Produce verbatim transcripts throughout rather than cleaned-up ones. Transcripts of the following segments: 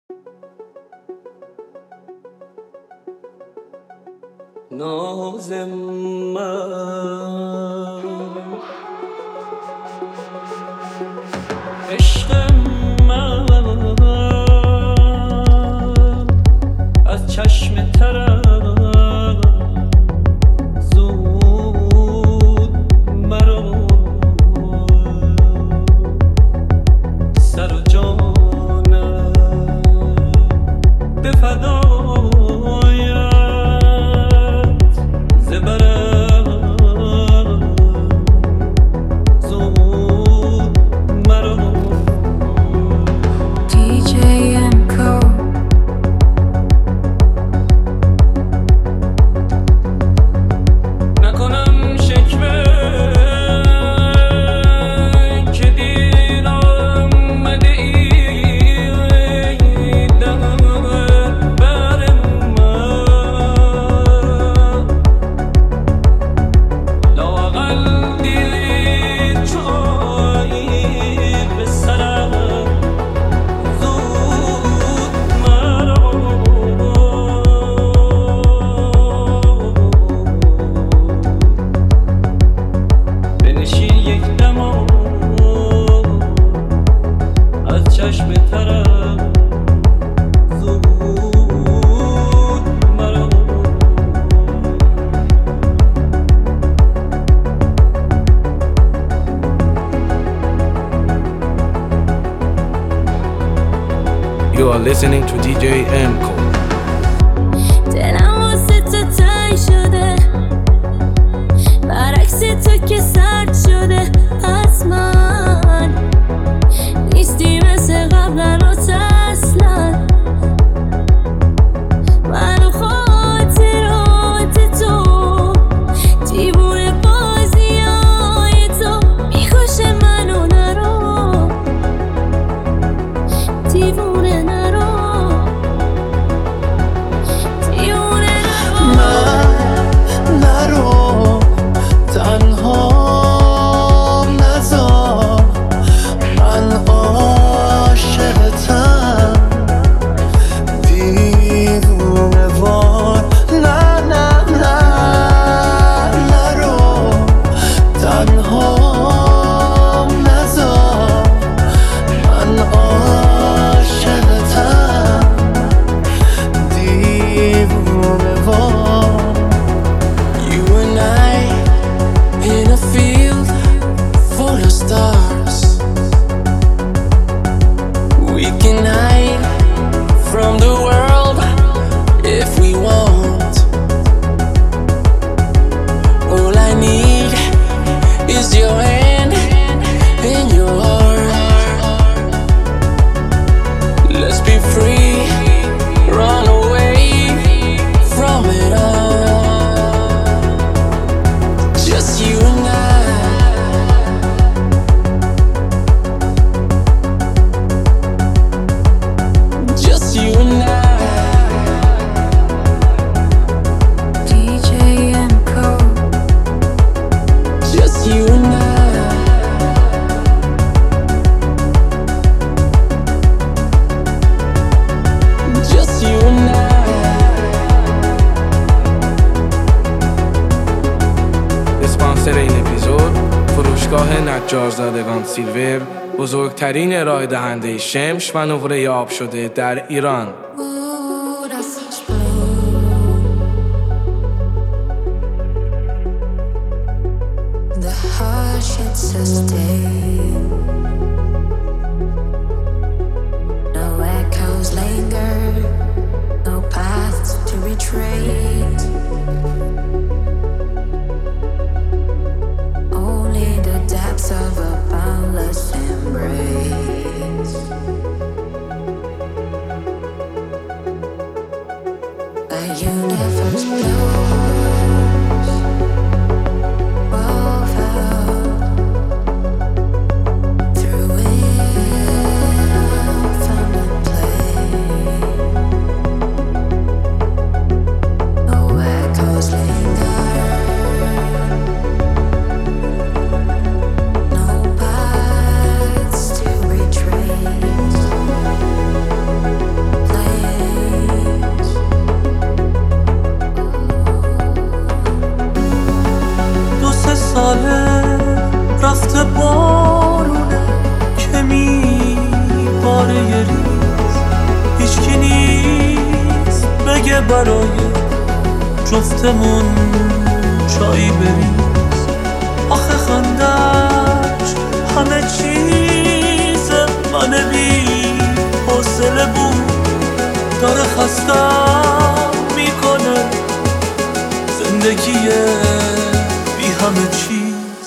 ناز من عشق من از چشم ترم زود مرا سر و جانم به فدایت زبرم زود مرا دی جی امکو نکنم شکوه که دیر آمده ای در بر من لااقل دید چایی به سرم زود مرا بنشین یک دما از چشم ترم زود مرا You are listening to دی جی امکو. دلم واسه تو تنگ شده، برعکس تو که سرد شده. از من نیستی مثل قبل البته اصلا. من و خاطرات تو دیوونه بازی های تو میکشه منو نرو دیوونه نرو دیوونه نرو نرو تنها نذار من عاشقتم دیوونه وار نه نه نه نرو تنها نذار من عاشقتم دیوونه وار You and I in a field full of stars. We can hide from the world if we want. All I need is your hand in your heart. Let's be free, run away from it all. Just you and I. Just you and I. دی جی امکو Just you and I. Just you and I. اسپانسر این اپیزود فروشگاه نجارزادگان سیلور، بزرگترین ارائه دهنده شمش و نقره آب شده در ایران. Ooh, that's such blue. The hush, it's a stay. No echoes linger, no paths to retreat. Only the depths of a boundless embrace. A universe blows over through infinite play. No echoes linger, no paths to retrace. برای جفتمون چایی بریز. آخه خندش همه چیز من بی حوصله بود، داره خستم میکنه زندگی بی همه چیز.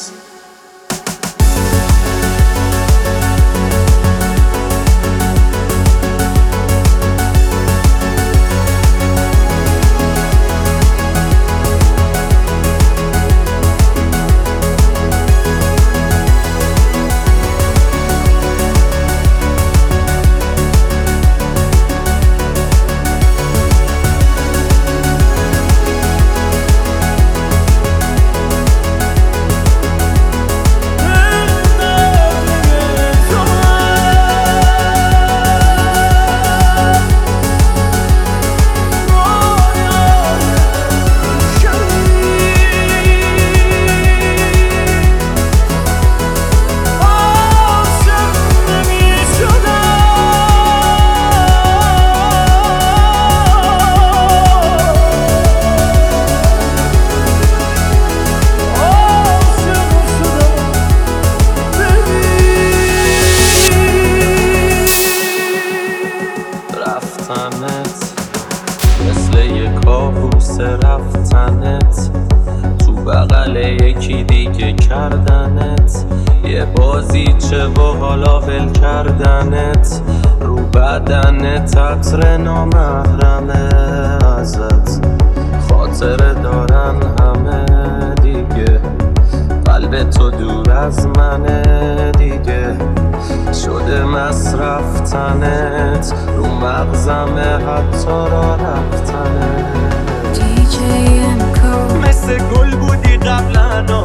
مثل یه کابوس رفتنت، تو بغل یکی دیگه کردنت، یه بازیچه و حالا ول کردنت، رو بدنت عطر نامحرمه ازت، خاطره دارن همه دیگه، قلب تو دور از منه دیگه، شده مصرف تنت، رو مغزمه حتی را رفتنت. دی جی ام کو مثل گل بودی قبلنا،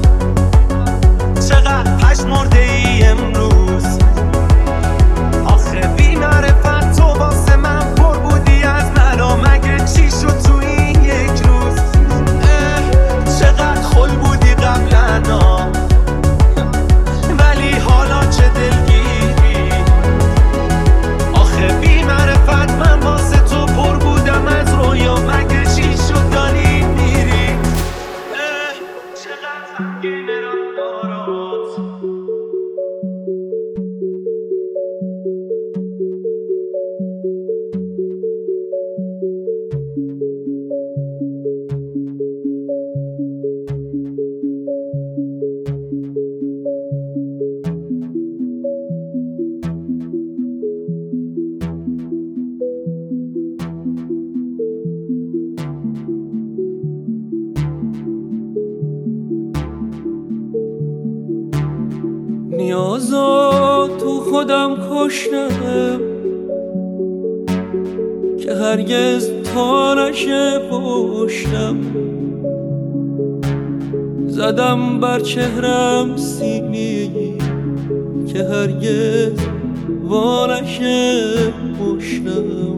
چقدر پشمرده ای امروز، آخه بی معرفت تو واسه من پر بودی از مرا، مگه چی شد تو این یک روز؟ چقدر خل بودی قبلنا، ولی حالا چه دلگیری، آخه بی معرفت من واسه تو پر بودم از رویا، مگه چی شد داری میری؟ چقدر غمگینه رفتارات. نیازا تو خودم کشتم که هرگز تا نشه پشتم، زدم بر چهرم سیلی که هرگز وا نشه پشتم.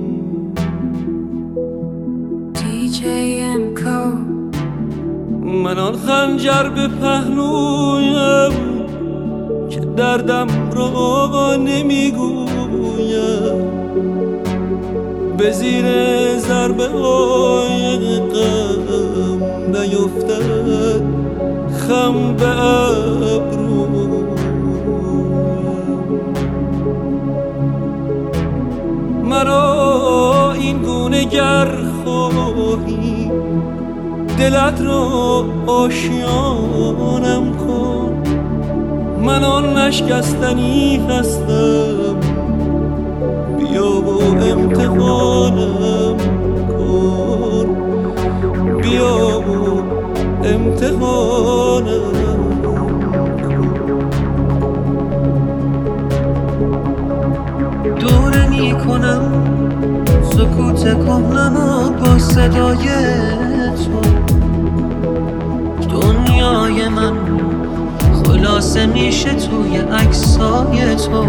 دی جی ام کو من آن خنجر به پهلویم که دردم را نمیگویم، به زیر ضربه های غم نیفتد خم به ابرو. مرا این گونه گر خواهی دلت را آشیانم کن، من آن نشکستنی هستم، بیا و امتحانم کن، بیا و امتحانم کن. دوره می کنم سکوت کهنمو با صدای تو، دنیای من خلاصه میشه توی عکسای تو،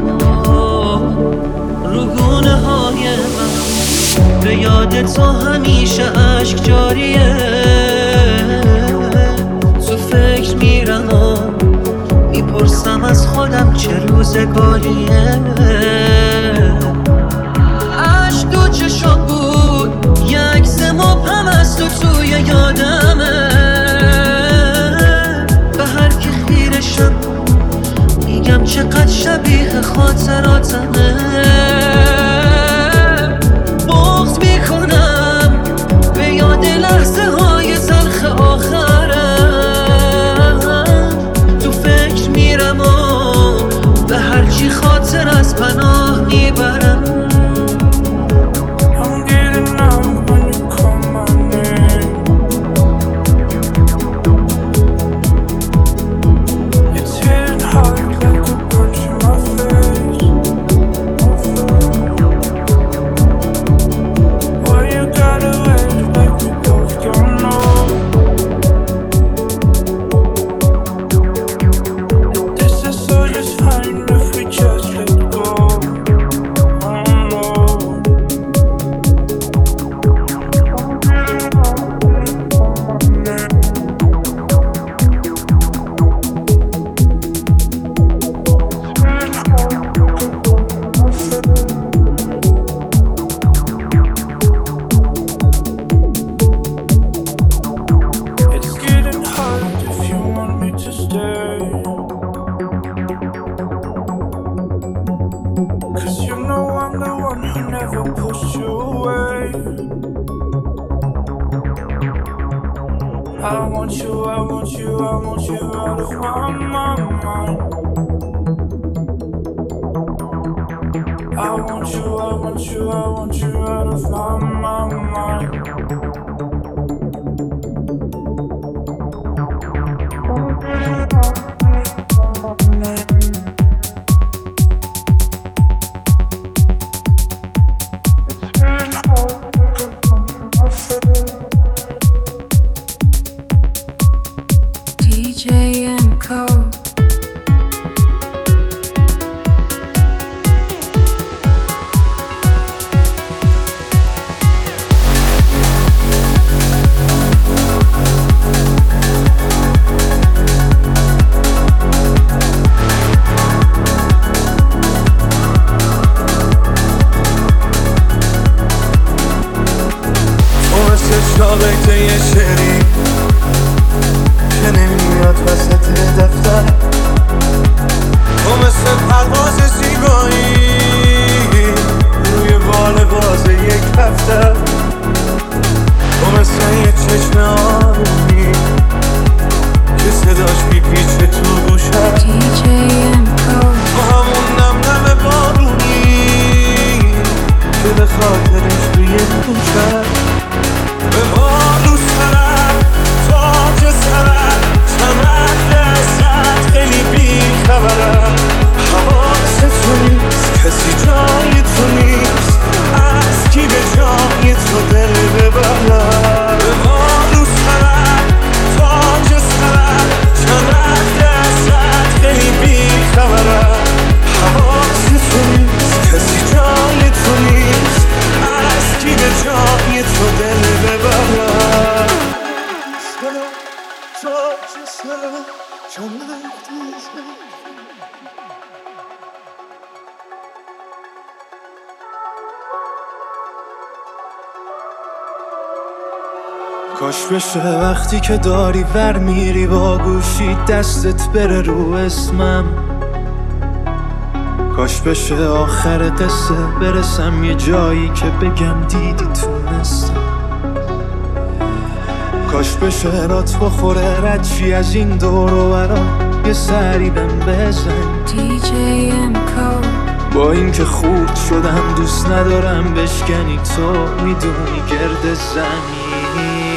روگونه های من به یاد تو همیشه عشق جاریه، تو فکر میرم و میپرسم از خودم چه روزگاریه. عشق دو چشم بود یادمه، به هر کی خیرشم میگم چقدر شبیه خاطراتمه. بغض میکنم به یاد لحظه های تلخ آخرم، تو فکر میرم و به هرچی خاطر از پناه میبرم. کاش بشه وقتی که داری ور میری با گوشی دستت بره رو اسمم، کاش بشه آخر قصه برسم یه جایی که بگم دیدی تونستم، کاش بشه رات بخوره ردشی از این دور و برا یه سری بهم بزن. دی جی امکو با این که خورد شدم دوست ندارم بشکنی، تو میدونی گرد زمین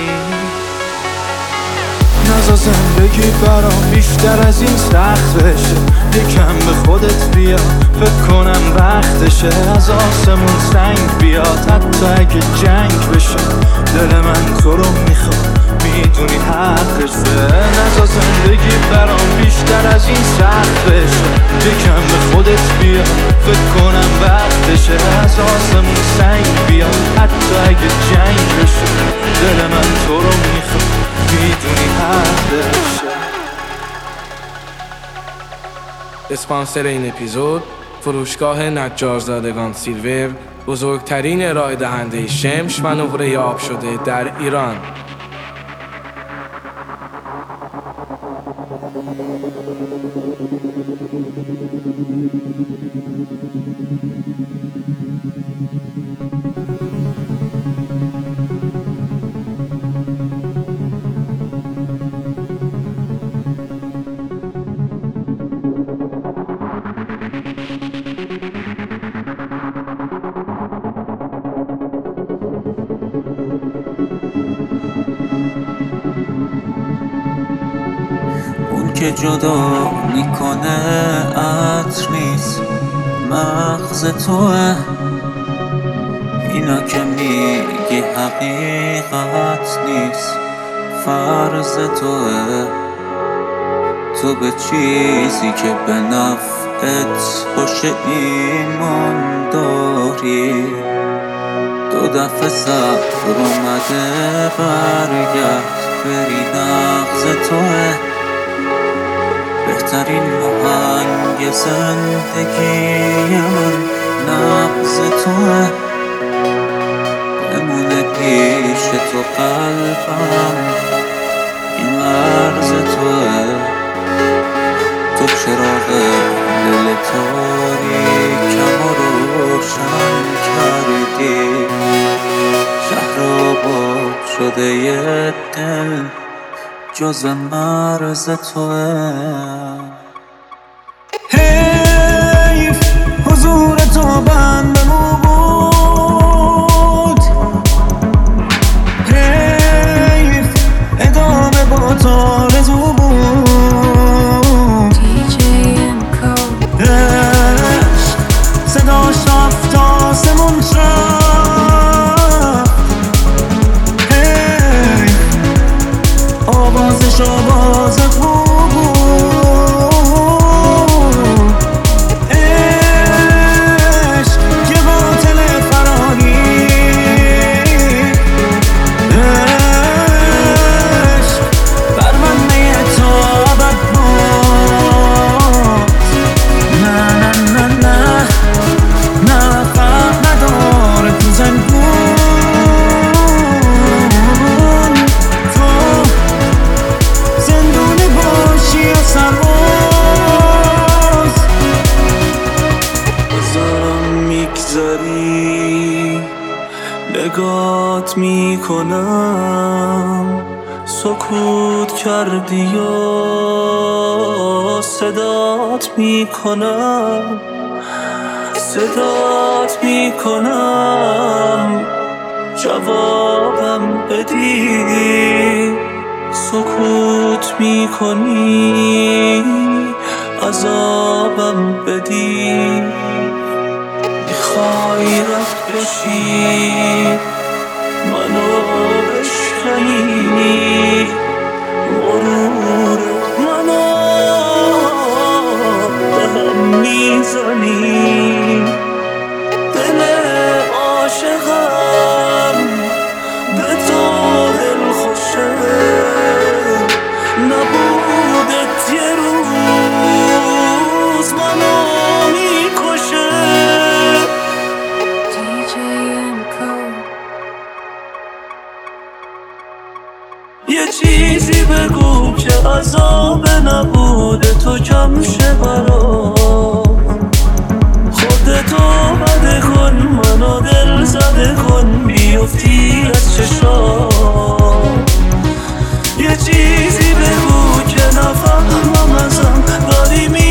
نزا زندگی برام بیشتر از این سخت بشه، یکم به خودت بیا فکر کنم وقتشه، از آسمون سنگ بیاد حتی اگه جنگ بشه، دل من تو رو میخواد میدونی حقشه، نزا زندگی برام بیشتر از این سخت بشه، یکم به خودت بیا فکر کنم وقتشه، از آسمون سنگ بیاد حتی اگه جنگ بشه، دل من تو رو میخواد میدونی حقشه. اسپانسر این اپیزود فروشگاه نجارزادگان سیلور، بزرگترین ارائه دهنده شمش و نقره آب شده در ایران. که جدا میکنه عطر نیست مغز توه، اینا که میگی حقیقت نیست فرض توه. تو به چیزی که به نفعت باشه ایمان داری، دو دفعه صبر اومده برگرد بری نغز توه. بهترین آهنگ زندگی من نبض توه، بمونه پیش تو قلبم این عرض توه. تو چراغ دل تاریکم رو روشن کردی، شهر آباد شده یه دل جز مرز توه. حیف حضور تو بندمو بود، حیف ادامه با تو رزو بود. عشق صداش رفت آسمون رفت، حیف آوازش آواز بود. عشق که باطل فراری، عشق برمنه تو عبد بود. نه نه نه نه نه فرق نداره تو زندون، تو زندونی باشی یا سرباز. بذارم میگذاری نگات میکنم، سکوت کردی یا صدات میکنم، صدات میکنم جوابم بدی. سکوت میکنی عذابم بدی، میخوای رد بشی منو بشکنی، غرور منو به هم میزنی. دل عاشقم به تو دل خوشه، نبودت یه روز منو میکشه. یه چیزی بگو که عذاب نبوده تو کم شه برام. خودتو بده کن منو دل زده کن بیفتی از چشام. یه چیزی بگو که نفهمم ازم داری می